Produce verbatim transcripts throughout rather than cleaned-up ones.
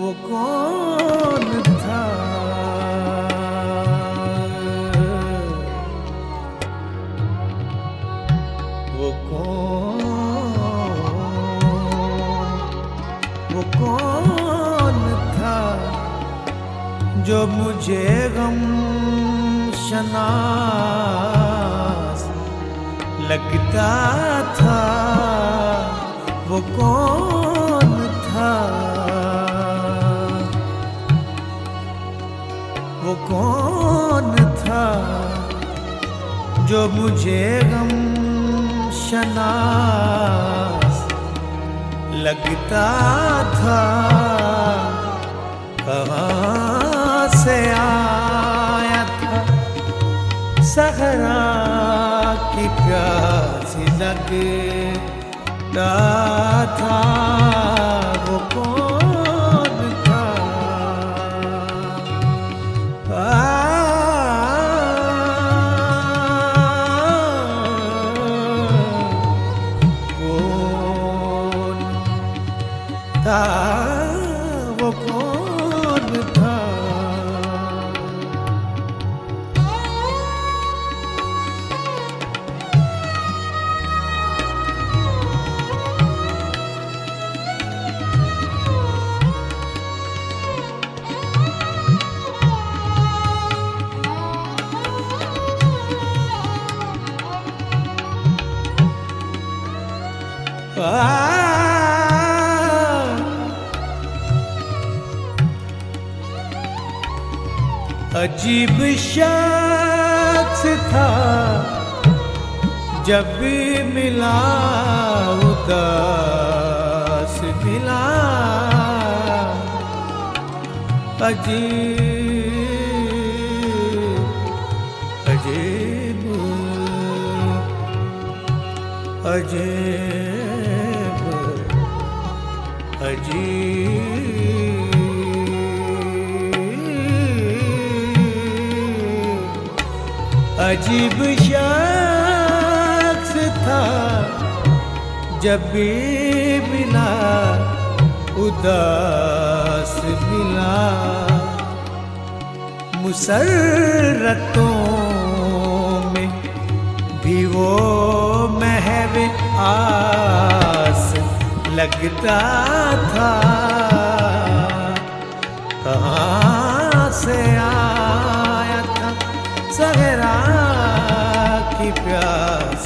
वो कौन था, वो कौन, वो कौन था जो मुझे गम शनास लगता था। वो कौन था, वो कौन था जो मुझे गम शनास लगता था। कहाँ से आया था सहरा की प्यासी लगता था। वो कौन था, कौन था, वो कौन था। अजीब शख्स था जब भी मिला उदास मिला। अजीब अजीब अजीब अजीब अजीब शख्स था जब भी मिला उदास मिला। मुसर्रतों में भी वो महव आस लगता था। कहाँ से आया था सहरा की प्यास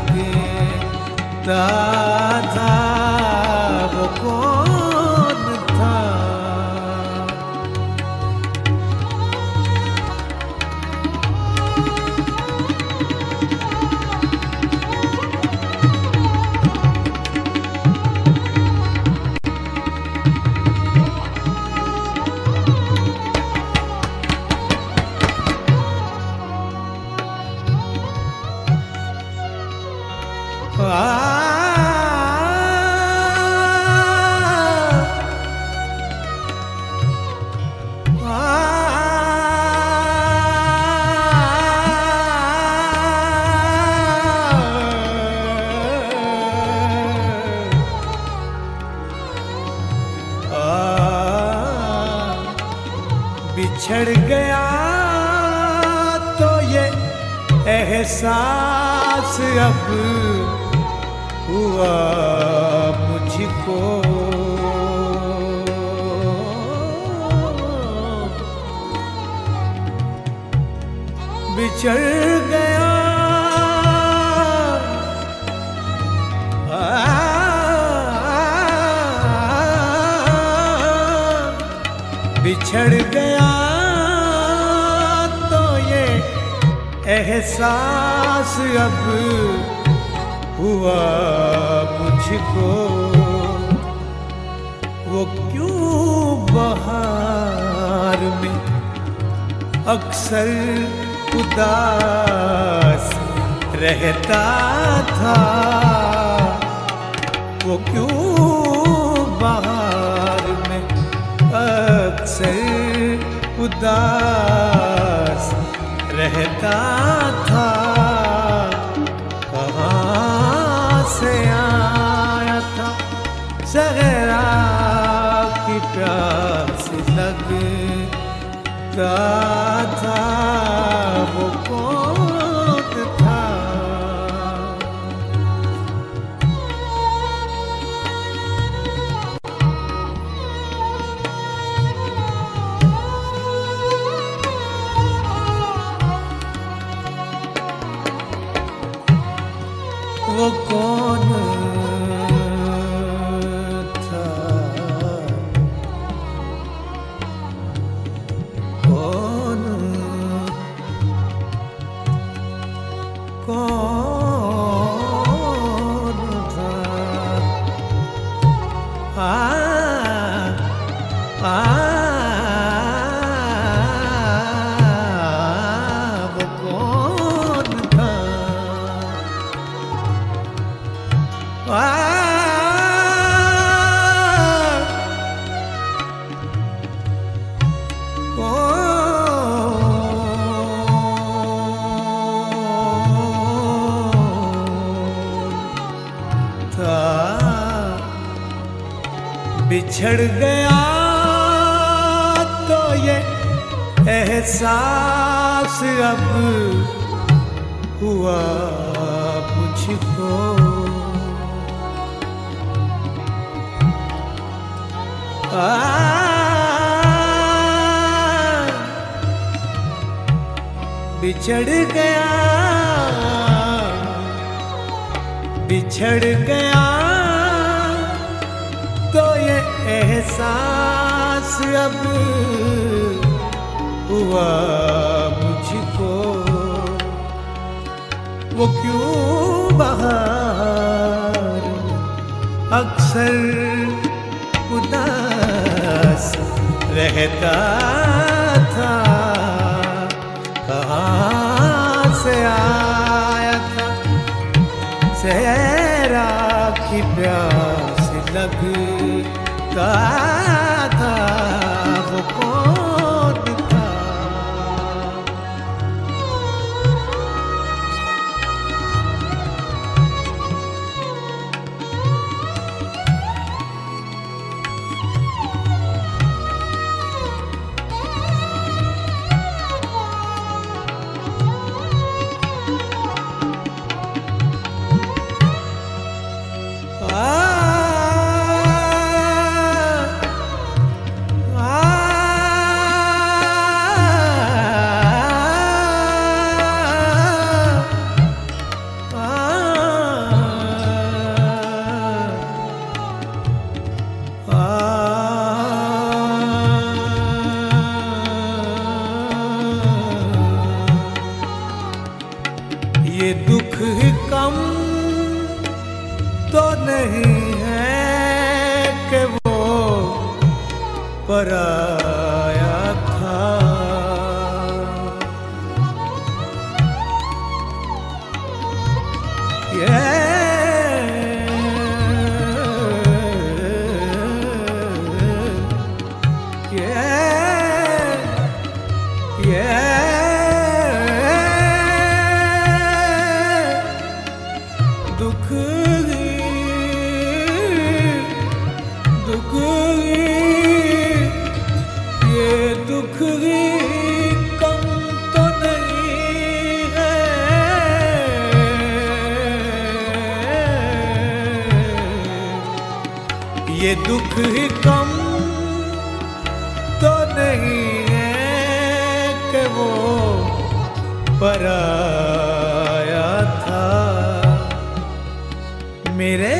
लगता था। वो कौन था, बिछड़ गया तो ये एहसास अब हुआ मुझको। बिछड़ गया बिछड़ गया तो ये एहसास अब हुआ मुझको। वो क्यों बहार में अक्सर उदास रहता था। वो क्यों बहार में अक्सर उदास रहता था। कहाँ से आया था सहरा की प्यास लगता था वो कौन था। वो कौन था, कौन कौन था। आ, आ, वो कौन था। आ, बिछड़ गया तो ये एहसास अब हुआ मुझको। आ, बिछड़ गया, बिछड़ गया तो ये एहसास अब हुआ मुझको। वो क्यों बाहर अक्सर उदास रहता था। कहाँ से आया था सहरा की प्यास लगता था। वो कौन था। ये दुख ही कम तो नहीं है कि वो पराया था। ये ये ये दुख ही दुख ही ये दुख ही कम तो नहीं है। ये दुख ही कम तो नहीं है कि वो पराया था। मेरे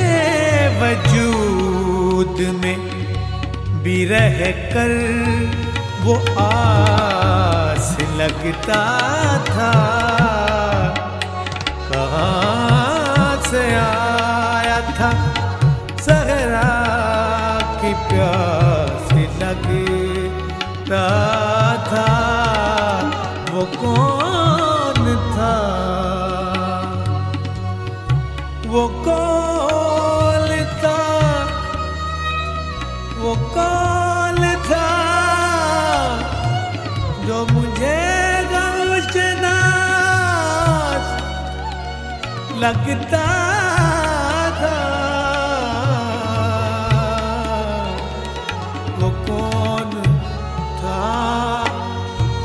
वजूद में भी रह कर वो आस लगता था। कहाँ से आया था सहरा की प्यास लगता था। वो कौन था, वो कौन था, वो कौन था जो मुझे गमशनास लगता था। वो कौन था,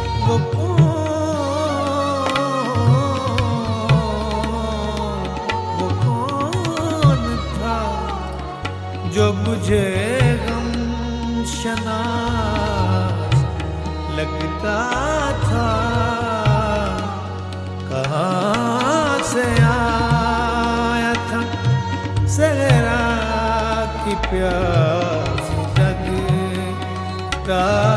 जो मुझे गम शनास लगता था, कहाँ से आया था सहरा की प्यास जगता